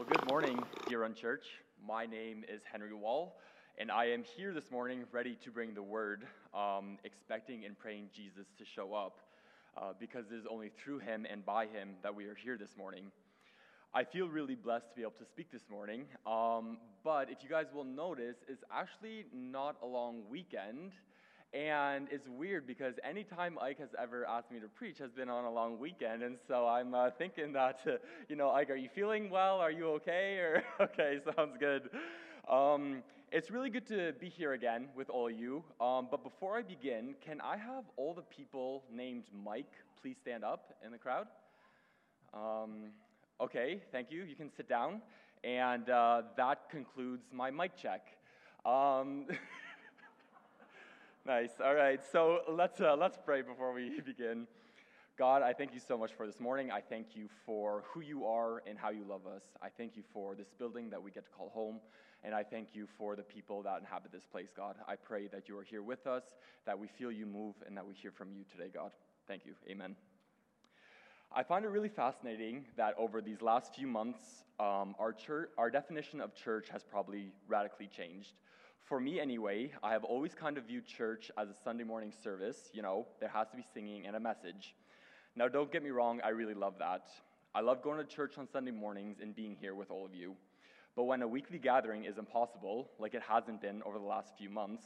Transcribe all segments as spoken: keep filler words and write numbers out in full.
Well, good morning, Huron Church. My name is Henry Wall, and I am here this morning ready to bring the word, um, expecting and praying Jesus to show up, uh, because it is only through him and by him that we are here this morning. I feel really blessed to be able to speak this morning, um, but if you guys will notice, it's actually not a long weekend. And it's weird because anytime Ike has ever asked me to preach has been on a long weekend. And so I'm uh, thinking that, uh, you know, Ike, are you feeling well? Are you okay? Or okay, sounds good. Um, it's really good to be here again with all of you. Um, but before I begin, can I have all the people named Mike please stand up in the crowd? Um, okay, thank you. You can sit down. And uh, that concludes my mic check. Um, Nice. All right. So let's uh, let's pray before we begin. God, I thank you so much for this morning. I thank you for who you are and how you love us. I thank you for this building that we get to call home, and I thank you for the people that inhabit this place, God. I pray that you are here with us, that we feel you move, and that we hear from you today, God. Thank you. Amen. I find it really fascinating that over these last few months, um, our church, our definition of church has probably radically changed. For me anyway, I have always kind of viewed church as a Sunday morning service. You know, there has to be singing and a message. Now, don't get me wrong, I really love that. I love going to church on Sunday mornings and being here with all of you. But when a weekly gathering is impossible, like it hasn't been over the last few months,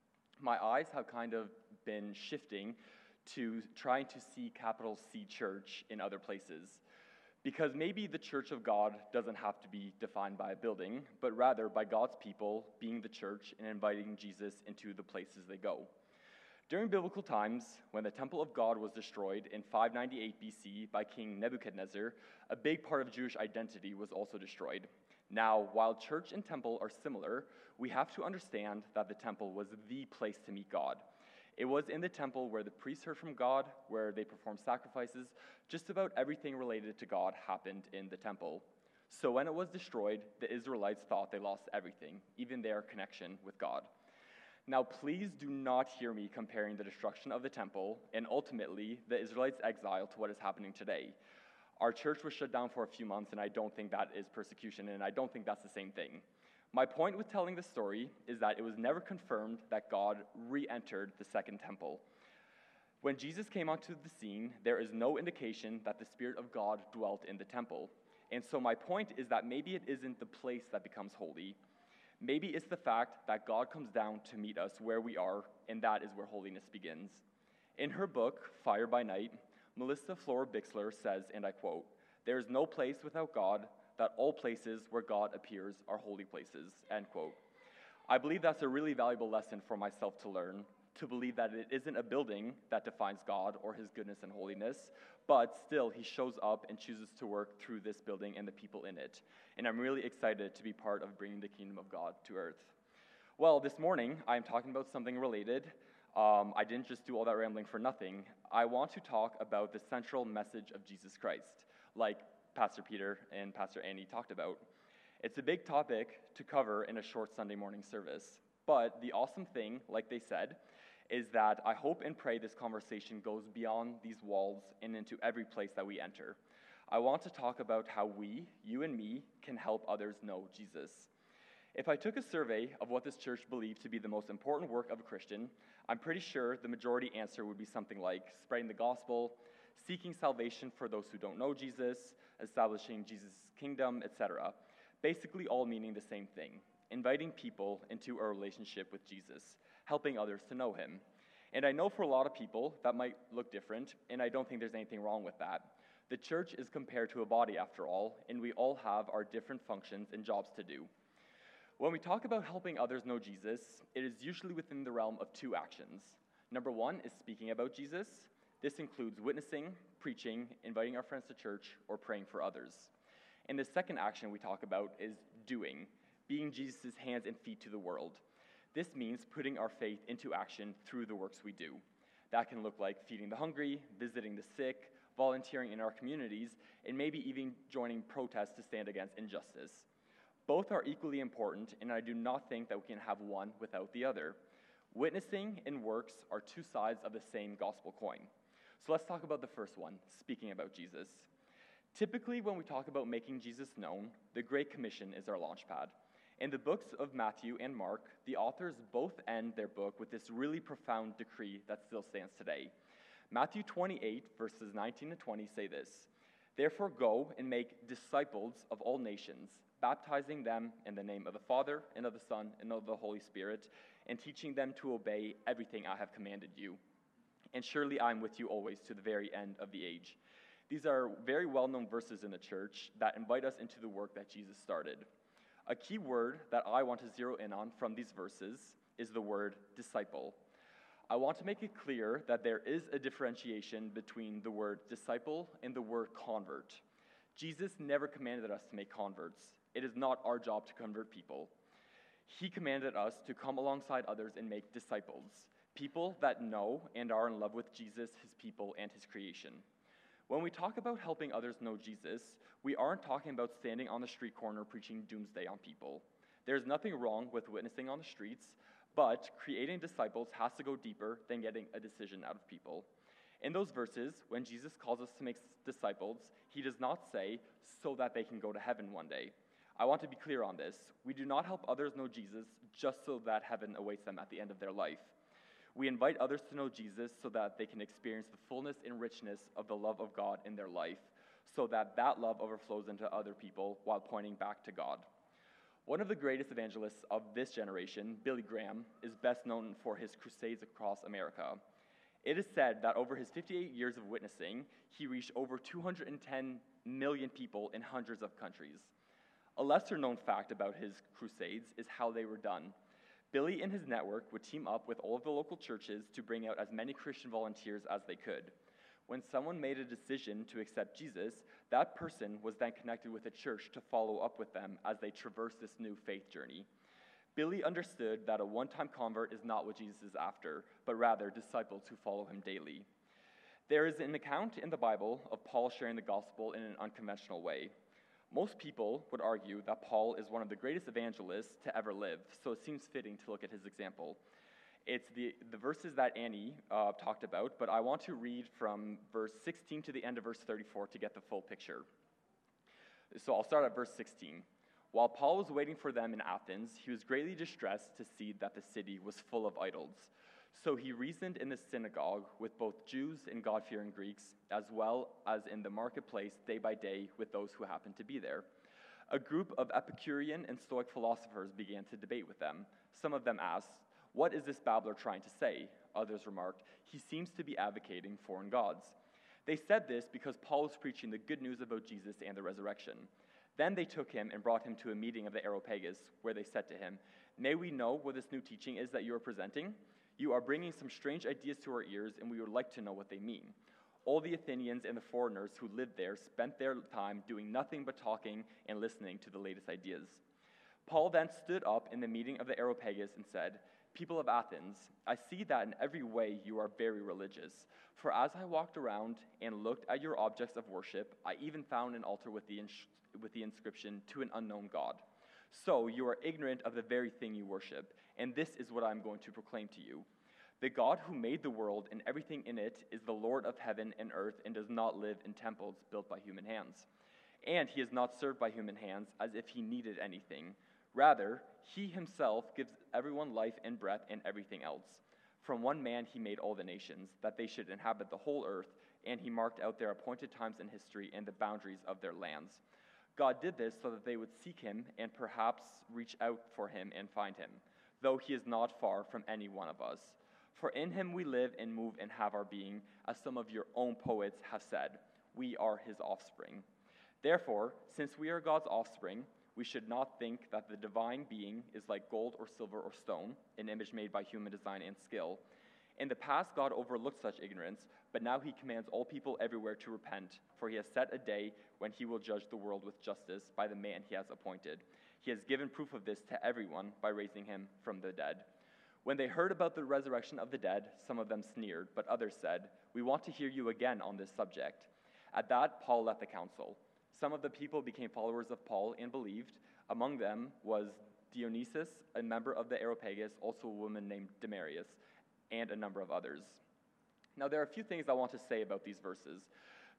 my eyes have kind of been shifting to trying to see capital C church in other places. Because maybe the church of God doesn't have to be defined by a building, but rather by God's people being the church and inviting Jesus into the places they go. During biblical times, when the temple of God was destroyed in five ninety-eight B C by King Nebuchadnezzar, a big part of Jewish identity was also destroyed. Now, while church and temple are similar, we have to understand that the temple was the place to meet God. It was in the temple where the priests heard from God, where they performed sacrifices. Just about everything related to God happened in the temple. So when it was destroyed, the Israelites thought they lost everything, even their connection with God. Now, please do not hear me comparing the destruction of the temple and ultimately the Israelites' exile to what is happening today. Our church was shut down for a few months, and I don't think that is persecution, and I don't think that's the same thing. My point with telling this story is that it was never confirmed that God re-entered the second temple. When Jesus came onto the scene, there is no indication that the Spirit of God dwelt in the temple. And so my point is that maybe it isn't the place that becomes holy. Maybe it's the fact that God comes down to meet us where we are, and that is where holiness begins. In her book, Fire by Night, Melissa Flora Bixler says, and I quote, "There is no place without God, that all places where God appears are holy places," end quote. I believe that's a really valuable lesson for myself to learn, to believe that it isn't a building that defines God or his goodness and holiness, but still he shows up and chooses to work through this building and the people in it. And I'm really excited to be part of bringing the kingdom of God to earth. Well, this morning I'm talking about something related. Um, I didn't just do all that rambling for nothing. I want to talk about the central message of Jesus Christ, like Pastor Peter and Pastor Annie talked about. It's a big topic to cover in a short Sunday morning service, but the awesome thing, like they said, is that I hope and pray this conversation goes beyond these walls and into every place that we enter. I want to talk about how we, you and me, can help others know Jesus. If I took a survey of what this church believed to be the most important work of a Christian, I'm pretty sure the majority answer would be something like spreading the gospel, seeking salvation for those who don't know Jesus, establishing Jesus' kingdom, et cetera. Basically all meaning the same thing, inviting people into a relationship with Jesus, helping others to know him. And I know for a lot of people that might look different, and I don't think there's anything wrong with that. The church is compared to a body after all, and we all have our different functions and jobs to do. When we talk about helping others know Jesus, it is usually within the realm of two actions. Number one is speaking about Jesus. This includes witnessing, preaching, inviting our friends to church, or praying for others. And the second action we talk about is doing, being Jesus' hands and feet to the world. This means putting our faith into action through the works we do. That can look like feeding the hungry, visiting the sick, volunteering in our communities, and maybe even joining protests to stand against injustice. Both are equally important, and I do not think that we can have one without the other. Witnessing and works are two sides of the same gospel coin. So let's talk about the first one, speaking about Jesus. Typically, when we talk about making Jesus known, the Great Commission is our launchpad. In the books of Matthew and Mark, the authors both end their book with this really profound decree that still stands today. Matthew twenty-eight, verses nineteen to twenty say this: "Therefore go and make disciples of all nations, baptizing them in the name of the Father, and of the Son, and of the Holy Spirit, and teaching them to obey everything I have commanded you. And surely I am with you always to the very end of the age." These are very well-known verses in the church that invite us into the work that Jesus started. A key word that I want to zero in on from these verses is the word disciple. I want to make it clear that there is a differentiation between the word disciple and the word convert. Jesus never commanded us to make converts. It is not our job to convert people. He commanded us to come alongside others and make disciples, people that know and are in love with Jesus, his people, and his creation. When we talk about helping others know Jesus, we aren't talking about standing on the street corner preaching doomsday on people. There's nothing wrong with witnessing on the streets, but creating disciples has to go deeper than getting a decision out of people. In those verses, when Jesus calls us to make disciples, he does not say, so that they can go to heaven one day. I want to be clear on this. We do not help others know Jesus just so that heaven awaits them at the end of their life. We invite others to know Jesus so that they can experience the fullness and richness of the love of God in their life, so that that love overflows into other people while pointing back to God. One of the greatest evangelists of this generation, Billy Graham, is best known for his crusades across America. It is said that over his fifty-eight years of witnessing, he reached over two hundred ten million people in hundreds of countries. A lesser-known fact about his crusades is how they were done. Billy and his network would team up with all of the local churches to bring out as many Christian volunteers as they could. When someone made a decision to accept Jesus, that person was then connected with a church to follow up with them as they traverse this new faith journey. Billy understood that a one-time convert is not what Jesus is after, but rather disciples who follow him daily. There is an account in the Bible of Paul sharing the gospel in an unconventional way. Most people would argue that Paul is one of the greatest evangelists to ever live, so it seems fitting to look at his example. It's the, the verses that Annie uh, talked about, but I want to read from verse sixteen to the end of verse thirty-four to get the full picture. So I'll start at verse sixteen. "While Paul was waiting for them in Athens, he was greatly distressed to see that the city was full of idols. So he reasoned in the synagogue with both Jews and God-fearing Greeks, as well as in the marketplace day by day with those who happened to be there. A group of Epicurean and Stoic philosophers began to debate with them. Some of them asked, 'What is this babbler trying to say?' Others remarked, 'He seems to be advocating foreign gods.' They said this because Paul was preaching the good news about Jesus and the resurrection. Then they took him and brought him to a meeting of the Areopagus, where they said to him, 'May we know what this new teaching is that you are presenting? You are bringing some strange ideas to our ears, and we would like to know what they mean.' All the Athenians and the foreigners who lived there spent their time doing nothing but talking and listening to the latest ideas. Paul then stood up in the meeting of the Areopagus and said, 'People of Athens, I see that in every way you are very religious. For as I walked around and looked at your objects of worship, I even found an altar with the, ins- with the inscription, "To an unknown God." So you are ignorant of the very thing you worship, and this is what I am going to proclaim to you. The God who made the world and everything in it is the Lord of heaven and earth and does not live in temples built by human hands. And he is not served by human hands as if he needed anything. Rather, he himself gives everyone life and breath and everything else. From one man he made all the nations, that they should inhabit the whole earth, and he marked out their appointed times in history and the boundaries of their lands. God did this so that they would seek him and perhaps reach out for him and find him, though he is not far from any one of us. For in him we live and move and have our being, as some of your own poets have said, we are his offspring. Therefore, since we are God's offspring, we should not think that the divine being is like gold or silver or stone, an image made by human design and skill. In the past, God overlooked such ignorance, but now he commands all people everywhere to repent, for he has set a day when he will judge the world with justice by the man he has appointed. He has given proof of this to everyone by raising him from the dead. When they heard about the resurrection of the dead, some of them sneered, but others said, "We want to hear you again on this subject." At that, Paul left the council. Some of the people became followers of Paul and believed. Among them was Dionysius, a member of the Areopagus, also a woman named Damaris, and a number of others. Now, there are a few things I want to say about these verses.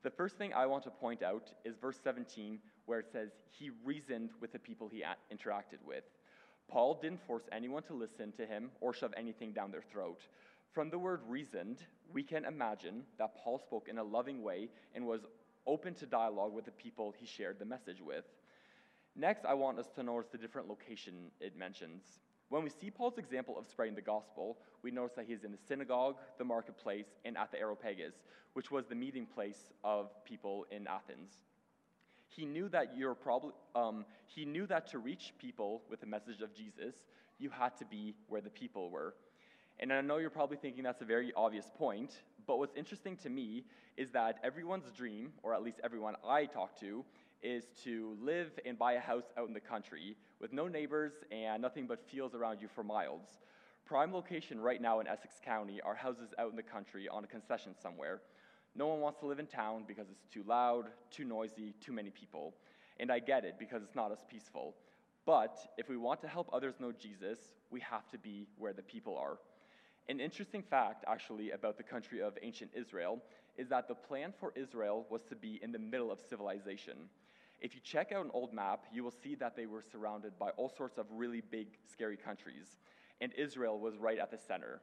The first thing I want to point out is verse seventeen, where it says, he reasoned with the people he a- interacted with. Paul didn't force anyone to listen to him or shove anything down their throat. From the word reasoned, we can imagine that Paul spoke in a loving way and was open to dialogue with the people he shared the message with. Next, I want us to notice the different location it mentions. When we see Paul's example of spreading the gospel, we notice that he's in the synagogue, the marketplace, and at the Areopagus, which was the meeting place of people in Athens. He knew that you're probably um, he knew that to reach people with the message of Jesus, you had to be where the people were. And I know you're probably thinking that's a very obvious point, but what's interesting to me is that everyone's dream, or at least everyone I talk to, is to live and buy a house out in the country with no neighbors and nothing but fields around you for miles. Prime location right now in Essex County are houses out in the country on a concession somewhere. No one wants to live in town because it's too loud, too noisy, too many people. And I get it because it's not as peaceful. But if we want to help others know Jesus, we have to be where the people are. An interesting fact, actually, about the country of ancient Israel is that the plan for Israel was to be in the middle of civilization. If you check out an old map, you will see that they were surrounded by all sorts of really big, scary countries, and Israel was right at the center.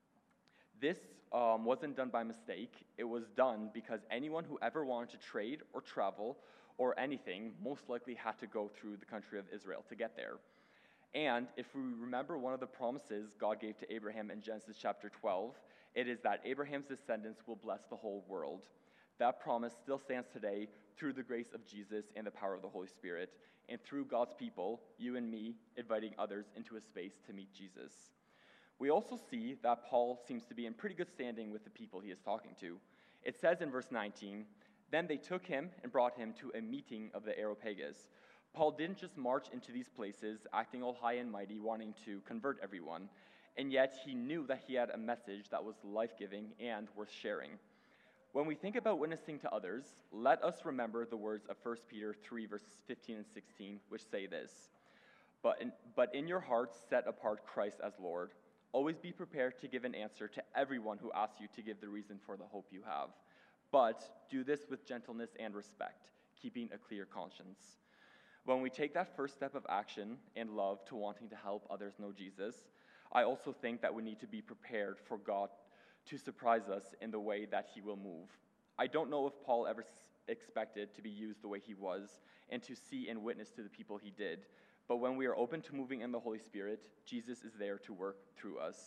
This um, wasn't done by mistake. It was done because anyone who ever wanted to trade or travel or anything most likely had to go through the country of Israel to get there. And if we remember one of the promises God gave to Abraham in Genesis chapter twelve, it is that Abraham's descendants will bless the whole world. That promise still stands today through the grace of Jesus and the power of the Holy Spirit, and through God's people, you and me, inviting others into a space to meet Jesus. We also see that Paul seems to be in pretty good standing with the people he is talking to. It says in verse nineteen, then they took him and brought him to a meeting of the Areopagus. Paul didn't just march into these places, acting all high and mighty, wanting to convert everyone, and yet he knew that he had a message that was life-giving and worth sharing. When we think about witnessing to others, let us remember the words of First Peter three, verses fifteen and sixteen, which say this, but in, but in your hearts set apart Christ as Lord. Always be prepared to give an answer to everyone who asks you to give the reason for the hope you have. But do this with gentleness and respect, keeping a clear conscience. When we take that first step of action and love to wanting to help others know Jesus, I also think that we need to be prepared for God to surprise us in the way that he will move. I don't know if Paul ever expected to be used the way he was and to see and witness to the people he did, but when we are open to moving in the Holy Spirit, Jesus is there to work through us.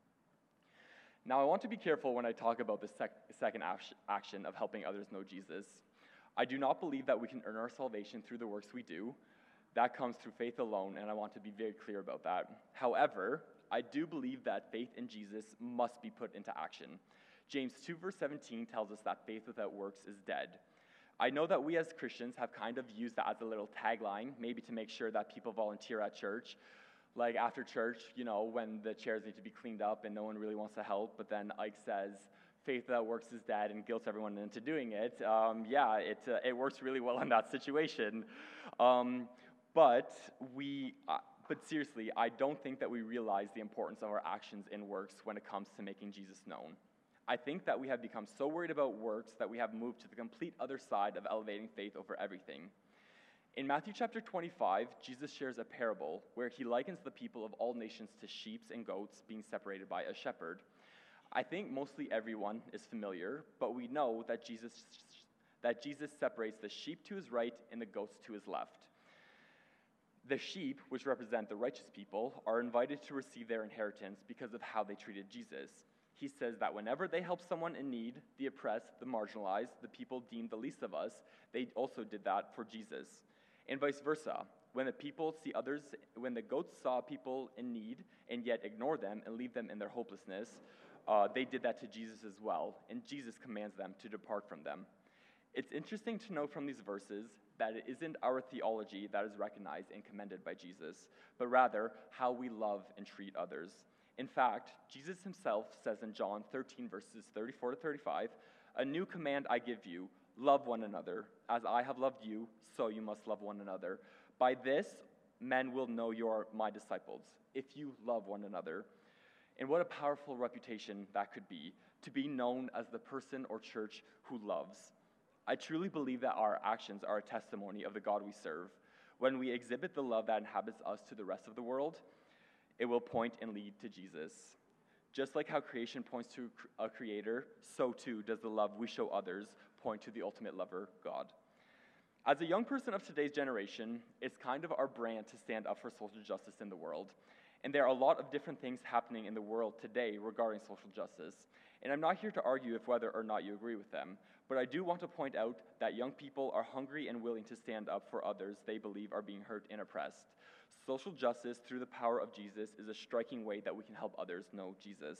Now, I want to be careful when I talk about the sec- second action of helping others know Jesus. I do not believe that we can earn our salvation through the works we do. That comes through faith alone, and I want to be very clear about that. However, I do believe that faith in Jesus must be put into action. James two, verse seventeen tells us that faith without works is dead. I know that we as Christians have kind of used that as a little tagline, maybe to make sure that people volunteer at church. Like after church, you know, when the chairs need to be cleaned up and no one really wants to help, but then Ike says, faith without works is dead, and guilts everyone into doing it. Um, yeah, it, uh, it works really well in that situation. Um, but we... Uh, But seriously, I don't think that we realize the importance of our actions and works when it comes to making Jesus known. I think that we have become so worried about works that we have moved to the complete other side of elevating faith over everything. In Matthew chapter twenty-five, Jesus shares a parable where he likens the people of all nations to sheep and goats being separated by a shepherd. I think mostly everyone is familiar, but we know that Jesus, that Jesus separates the sheep to his right and the goats to his left. The sheep, which represent the righteous people, are invited to receive their inheritance because of how they treated Jesus. He says that whenever they help someone in need, the oppressed, the marginalized, the people deemed the least of us, they also did that for Jesus. And vice versa. When the people see others, when the goats saw people in need and yet ignore them and leave them in their hopelessness, uh, they did that to Jesus as well, and Jesus commands them to depart from them. It's interesting to know from these verses that it isn't our theology that is recognized and commended by Jesus, but rather how we love and treat others. In fact, Jesus himself says in John thirteen, verses thirty-four to thirty-five, "A new command I give you, love one another. As I have loved you, so you must love one another. By this, men will know you are my disciples, if you love one another." And what a powerful reputation that could be, to be known as the person or church who loves. I truly believe that our actions are a testimony of the God we serve. When we exhibit the love that inhabits us to the rest of the world, it will point and lead to Jesus. Just like how creation points to a creator, so too does the love we show others point to the ultimate lover, God. As a young person of today's generation, it's kind of our brand to stand up for social justice in the world. And there are a lot of different things happening in the world today regarding social justice. And I'm not here to argue if whether or not you agree with them, but I do want to point out that young people are hungry and willing to stand up for others they believe are being hurt and oppressed. Social justice through the power of Jesus is a striking way that we can help others know Jesus.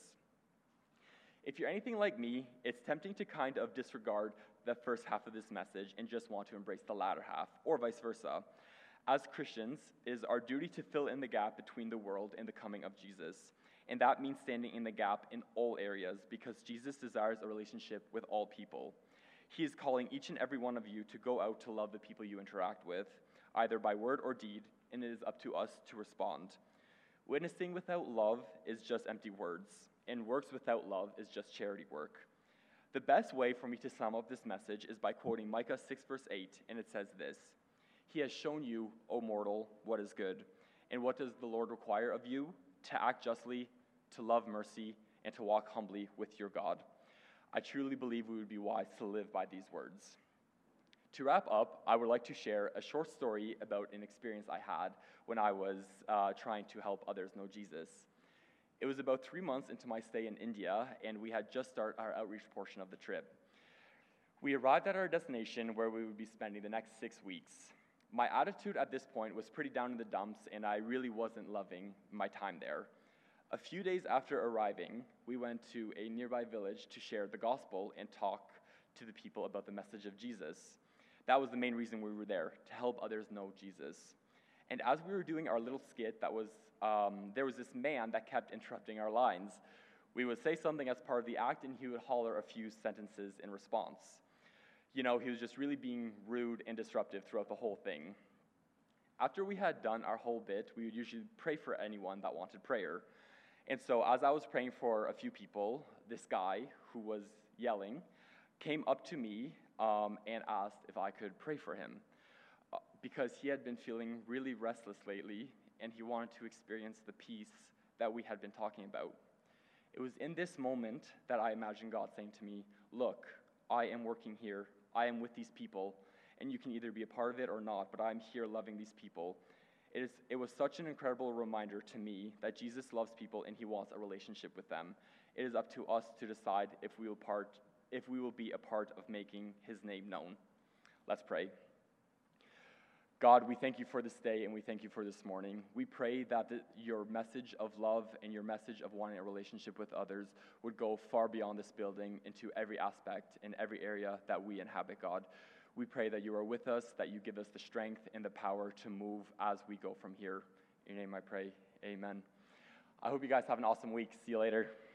If you're anything like me, it's tempting to kind of disregard the first half of this message and just want to embrace the latter half, or vice versa. As Christians, it is our duty to fill in the gap between the world and the coming of Jesus. And that means standing in the gap in all areas because Jesus desires a relationship with all people. He is calling each and every one of you to go out to love the people you interact with, either by word or deed, and it is up to us to respond. Witnessing without love is just empty words, and works without love is just charity work. The best way for me to sum up this message is by quoting Micah six verse eight, and it says this: "He has shown you, O mortal, what is good. And what does the Lord require of you? To act justly, to love mercy, and to walk humbly with your God." I truly believe we would be wise to live by these words. To wrap up, I would like to share a short story about an experience I had when I was uh, trying to help others know Jesus. It was about three months into my stay in India, and we had just started our outreach portion of the trip. We arrived at our destination where we would be spending the next six weeks. My attitude at this point was pretty down in the dumps, and I really wasn't loving my time there. A few days after arriving, we went to a nearby village to share the gospel and talk to the people about the message of Jesus. That was the main reason we were there, to help others know Jesus. And as we were doing our little skit, that was um, there was this man that kept interrupting our lines. We would say something as part of the act, and he would holler a few sentences in response. You know, he was just really being rude and disruptive throughout the whole thing. After we had done our whole bit, we would usually pray for anyone that wanted prayer. And so as I was praying for a few people, this guy who was yelling came up to me um, and asked if I could pray for him uh, because he had been feeling really restless lately, and he wanted to experience the peace that we had been talking about. It was in this moment that I imagined God saying to me, "Look, I am working here. I am with these people, and you can either be a part of it or not, but I'm here loving these people." It, is, it was such an incredible reminder to me that Jesus loves people and he wants a relationship with them. It is up to us to decide if we will part, if we will be a part of making his name known. Let's pray. God, we thank you for this day and we thank you for this morning. We pray that the, your message of love and your message of wanting a relationship with others would go far beyond this building into every aspect and every area that we inhabit, God. We pray that you are with us, that you give us the strength and the power to move as we go from here. In your name I pray, amen. I hope you guys have an awesome week. See you later.